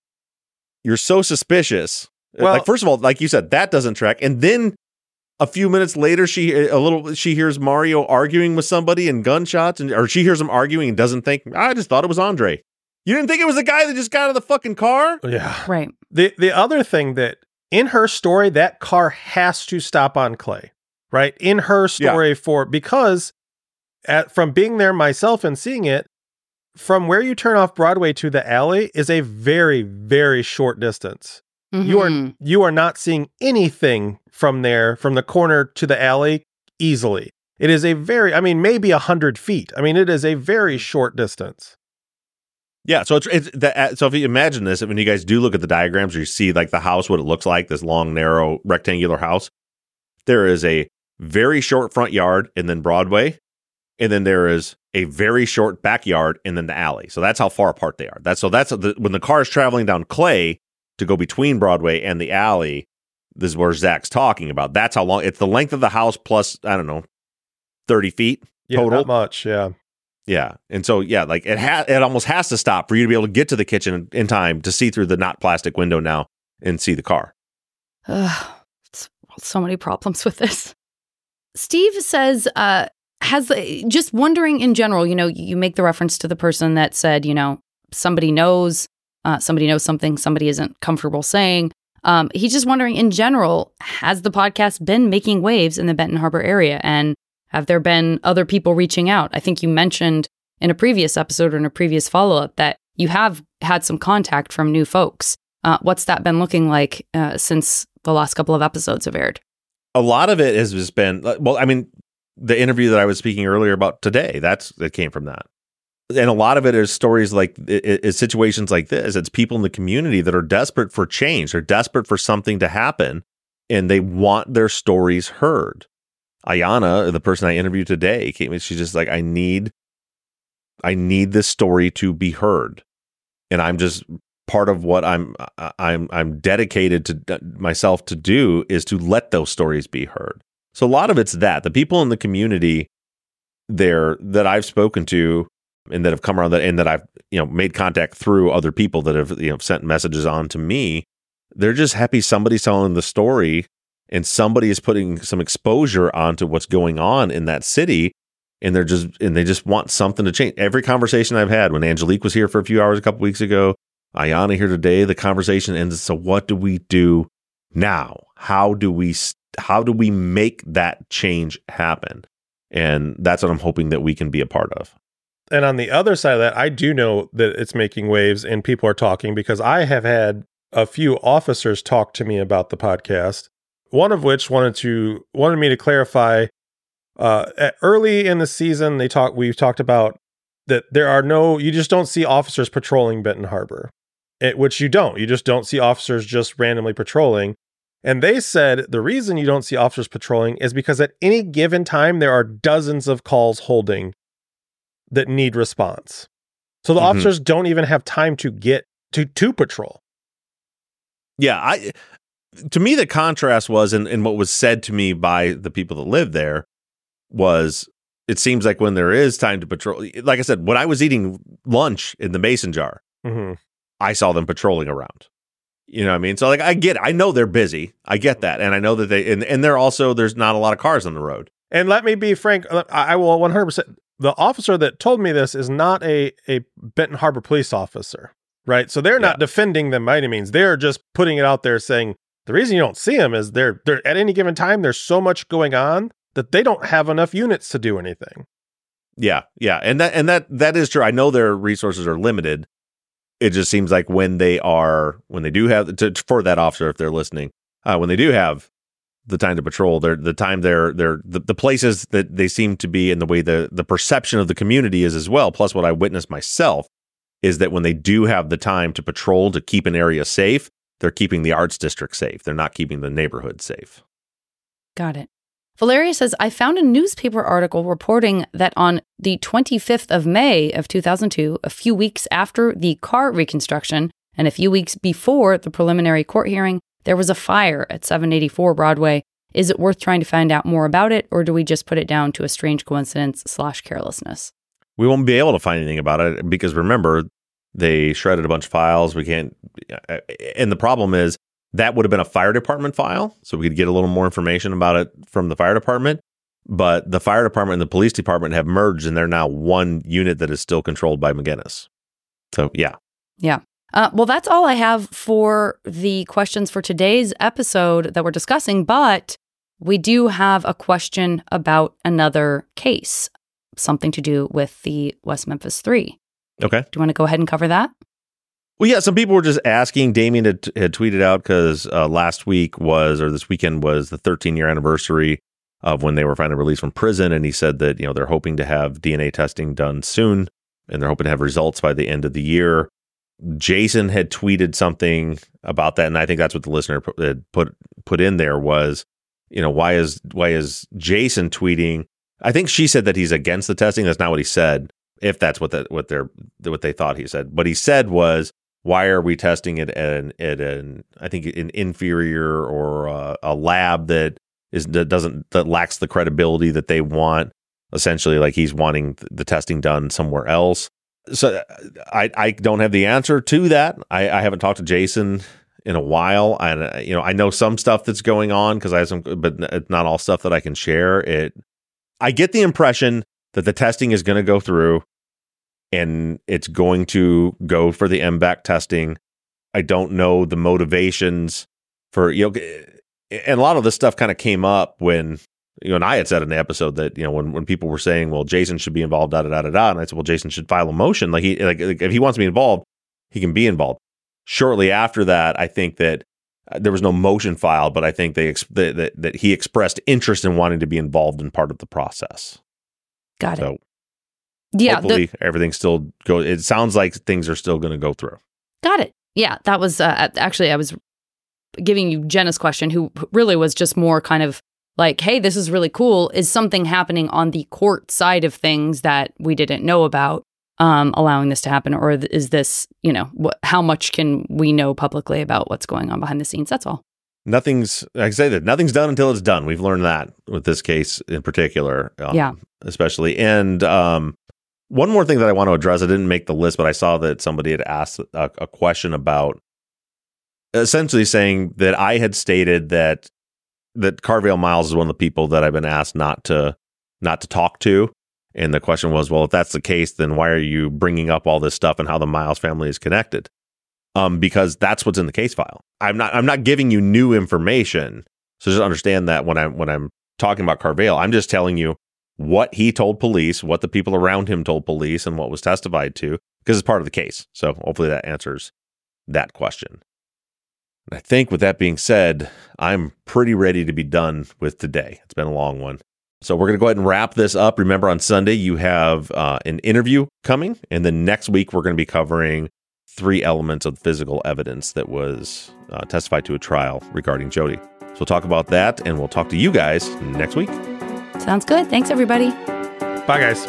You're so suspicious. Well, like, first of all, like you said, that doesn't track. And then a few minutes later, she a little she hears Mario arguing with somebody and gunshots, and or she hears him arguing and doesn't think, I just thought it was Andre. You didn't think it was the guy that just got out of the fucking car? Yeah. Right. The the other thing that in her story, that car has to stop on Clay, right? In her story, yeah. for because at, from being there myself and seeing it, from where you turn off Broadway to the alley is a very, very short distance. Mm-hmm. You are you are not seeing anything from there, from the corner to the alley easily. It is a very, I mean, maybe a hundred feet. I mean, it is a very short distance. Yeah, so it's, it's the, so if you imagine this, when you guys do look at the diagrams, or you see like the house, what it looks like, this long, narrow, rectangular house, there is a very short front yard and then Broadway, and then there is a very short backyard and then the alley. So that's how far apart they are. That's so that's the, when the car is traveling down Clay to go between Broadway and the alley. This is where Zach's talking about. That's how long it's the length of the house plus I don't know. thirty feet yeah, total. Not much, yeah. Yeah. And so, yeah, like it ha- it almost has to stop for you to be able to get to the kitchen in, in time to see through the not plastic window now and see the car. Ugh, so many problems with this. Steve says, uh, has the, just wondering in general, you know, you make the reference to the person that said, you know, somebody knows, uh, somebody knows something somebody isn't comfortable saying. Um, he's just wondering in general, has the podcast been making waves in the Benton Harbor area? And have there been other people reaching out? I think you mentioned in a previous episode or in a previous follow-up that you have had some contact from new folks. Uh, what's that been looking like uh, since the last couple of episodes have aired? A lot of it has just been, well, I mean, the interview that I was speaking earlier about today, that's that came from that. And a lot of it is stories like, is situations like this. It's people in the community that are desperate for change. They're desperate for something to happen, and they want their stories heard. Ayana, the person I interviewed today, came. She's just like, I need, I need this story to be heard, and I'm just part of what I'm, I'm, I'm dedicated to myself to do is to let those stories be heard. So a lot of it's that the people in the community there that I've spoken to and that have come around that and that I've you know made contact through other people that have you know sent messages on to me. They're just happy somebody's telling the story. And somebody is putting some exposure onto what's going on in that city, and they're just and they just want something to change. Every conversation I've had, when Angelique was here for a few hours a couple weeks ago, Ayana here today, the conversation ends. So what do we do now? How do we how do we make that change happen? And that's what I'm hoping that we can be a part of. And on the other side of that, I do know that it's making waves and people are talking, because I have had a few officers talk to me about the podcast. One of which wanted to wanted me to clarify. Uh, early in the season, they talked. We've talked about that there are no. You just don't see officers patrolling Benton Harbor, it, which you don't. You just don't see officers just randomly patrolling. And they said the reason you don't see officers patrolling is because at any given time there are dozens of calls holding that need response. So the mm-hmm. officers don't even have time to get to to patrol. Yeah, I. To me, the contrast was, and, and what was said to me by the people that live there was, it seems like when there is time to patrol, like I said, when I was eating lunch in the mason jar, mm-hmm. I saw them patrolling around. You know what I mean? So like, I get it. I know they're busy. I get that. And I know that they, and, and they're also, there's not a lot of cars on the road. And let me be frank, I will one hundred percent, the officer that told me this is not a, a Benton Harbor police officer, right? So they're not yeah. defending them by any means. They're just putting it out there saying, the reason you don't see them is they're, they're at any given time, there's so much going on that they don't have enough units to do anything. Yeah, yeah. And that and that that is true. I know their resources are limited. It just seems like when they are, when they do have, to, for that officer, if they're listening, uh, when they do have the time to patrol, they're, the time they're, they're the, the places that they seem to be and the way the, the perception of the community is as well, plus what I witnessed myself, is that when they do have the time to patrol to keep an area safe, they're keeping the arts district safe. They're not keeping the neighborhood safe. Got it. Valeria says, I found a newspaper article reporting that on the twenty-fifth of May of two thousand two, a few weeks after the car reconstruction and a few weeks before the preliminary court hearing, there was a fire at seven eighty-four Broadway. Is it worth trying to find out more about it, or do we just put it down to a strange coincidence slash carelessness? We won't be able to find anything about it because, remember, they shredded a bunch of files. We can't, and the problem is that would have been a fire department file, so we could get a little more information about it from the fire department. But the fire department and the police department have merged, and they're now one unit that is still controlled by McGinnis. So, yeah. Yeah. Uh, well, that's all I have for the questions for today's episode that we're discussing, but we do have a question about another case, something to do with the West Memphis Three. Okay. Do you want to go ahead and cover that? Well, yeah, some people were just asking. Damien had, had tweeted out because uh, last week was, or this weekend was the thirteen-year anniversary of when they were finally released from prison, and he said that, you know, they're hoping to have D N A testing done soon, and they're hoping to have results by the end of the year. Jason had tweeted something about that, and I think that's what the listener put put, put in there was, you know, why is why is Jason tweeting? I think she said that he's against the testing. That's not what he said. If that's what that what they're what they thought he said, what he said was, why are we testing it at an at an I think an inferior or a, a lab that is that doesn't that lacks the credibility that they want? Essentially, like he's wanting the testing done somewhere else. So I, I don't have the answer to that. I, I haven't talked to Jason in a while. And, you know, I know some stuff that's going on because I have some, but it's not all stuff that I can share. It, I get the impression that the testing is going to go through and it's going to go for the M B A C testing. I don't know the motivations for, you know, and a lot of this stuff kind of came up when, you know, and I had said in the episode that, you know, when, when people were saying, well, Jason should be involved, da da da da da, and I said, well, Jason should file a motion. Like he, like, like if he wants to be involved, he can be involved. Shortly after that, I think that uh, there was no motion filed, but I think they ex- that, that that he expressed interest in wanting to be involved in part of the process. Got so, it. Yeah, hopefully the- everything still goes. It sounds like things are still going to go through. Got it. Yeah, that was uh, actually I was giving you Jenna's question, who really was just more kind of like, hey, this is really cool. Is something happening on the court side of things that we didn't know about, um, allowing this to happen? Or is this, you know, wh- how much can we know publicly about what's going on behind the scenes? That's all. Nothing's, like I say that, nothing's done until it's done. We've learned that with this case in particular. Um, yeah. Especially. And um, one more thing that I want to address, I didn't make the list, but I saw that somebody had asked a, a question about essentially saying that I had stated that that Carvale Miles is one of the people that I've been asked not to not to talk to. And the question was, well, if that's the case, then why are you bringing up all this stuff and how the Miles family is connected? Um, because that's what's in the case file. I'm not I'm not giving you new information. So just understand that when I'm when I'm talking about Carvale, I'm just telling you what he told police, what the people around him told police, and what was testified to, because it's part of the case. So hopefully that answers that question. And I think with that being said, I'm pretty ready to be done with today. It's been a long one. So we're going to go ahead and wrap this up. Remember, on Sunday, you have uh, an interview coming. And then next week, we're going to be covering three elements of physical evidence that was uh, testified to a trial regarding Jodi. So we'll talk about that, and we'll talk to you guys next week. Sounds good. Thanks, everybody. Bye, guys.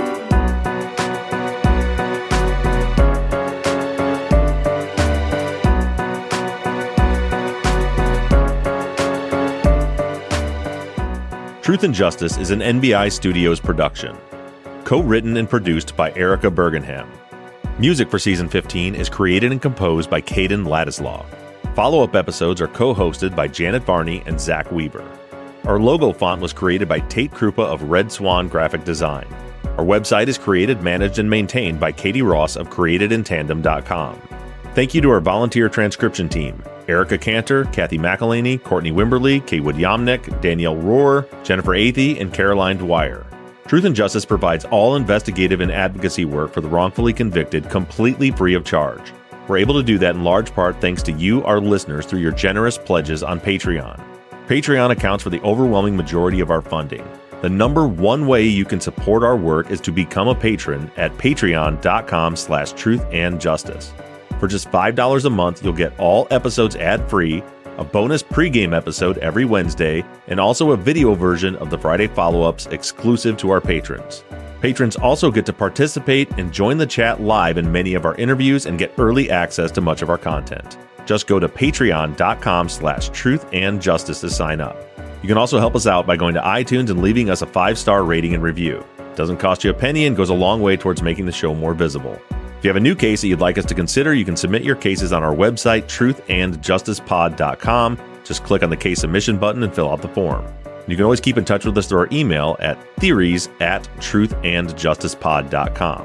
Truth and Justice is an N B I Studios production. Co-written and produced by Erica Bergenham. Music for Season fifteen is created and composed by Caden Ladislaw. Follow-up episodes are co-hosted by Janet Varney and Zach Weaver. Our logo font was created by Tate Krupa of Red Swan Graphic Design. Our website is created, managed, and maintained by Katie Ross of created in tandem dot com. Thank you to our volunteer transcription team, Erica Cantor, Kathy McElhaney, Courtney Wimberly, Kaywood Yomnick, Danielle Rohr, Jennifer Athey, and Caroline Dwyer. Truth and Justice provides all investigative and advocacy work for the wrongfully convicted completely free of charge. We're able to do that in large part thanks to you, our listeners, through your generous pledges on Patreon. Patreon accounts for the overwhelming majority of our funding. The number one way you can support our work is to become a patron at patreon.com slash truth and justice. For just five dollars a month, you'll get all episodes ad-free, a bonus pregame episode every Wednesday, and also a video version of the Friday follow-ups exclusive to our patrons. Patrons also get to participate and join the chat live in many of our interviews and get early access to much of our content. Just go to patreon.com slash truth and justice to sign up. You can also help us out by going to iTunes and leaving us a five-star rating and review. It doesn't cost you a penny and goes a long way towards making the show more visible. If you have a new case that you'd like us to consider, you can submit your cases on our website, truth and justice pod dot com. Just click on the case submission button and fill out the form. You can always keep in touch with us through our email at theories at truth and justice pod dot com.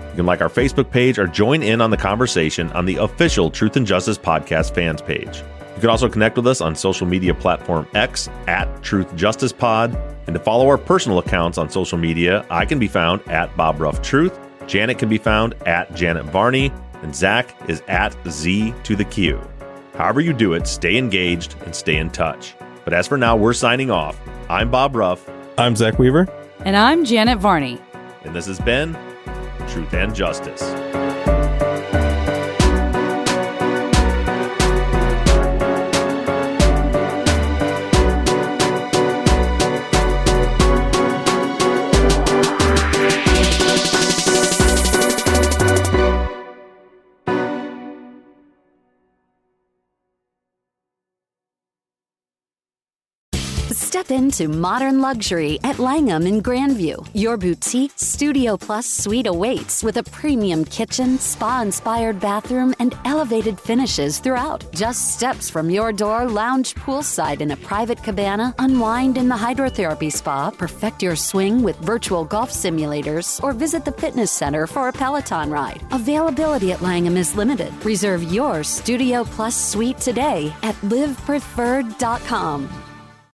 You can like our Facebook page or join in on the conversation on the official Truth and Justice Podcast fans page. You can also connect with us on social media platform X at Truth Justice Pod. And to follow our personal accounts on social media, I can be found at Bob Ruff Truth, Janet can be found at Janet Varney, and Zach is at Z to the Q. However you do it, stay engaged and stay in touch. But as for now, we're signing off. I'm Bob Ruff. I'm Zach Weaver. And I'm Janet Varney. And this has been Truth and Justice. Step into modern luxury at Langham in Grandview. Your boutique Studio Plus suite awaits with a premium kitchen, spa-inspired bathroom, and elevated finishes throughout. Just steps from your door, lounge poolside in a private cabana, unwind in the hydrotherapy spa, perfect your swing with virtual golf simulators, or visit the fitness center for a Peloton ride. Availability at Langham is limited. Reserve your Studio Plus suite today at live preferred dot com.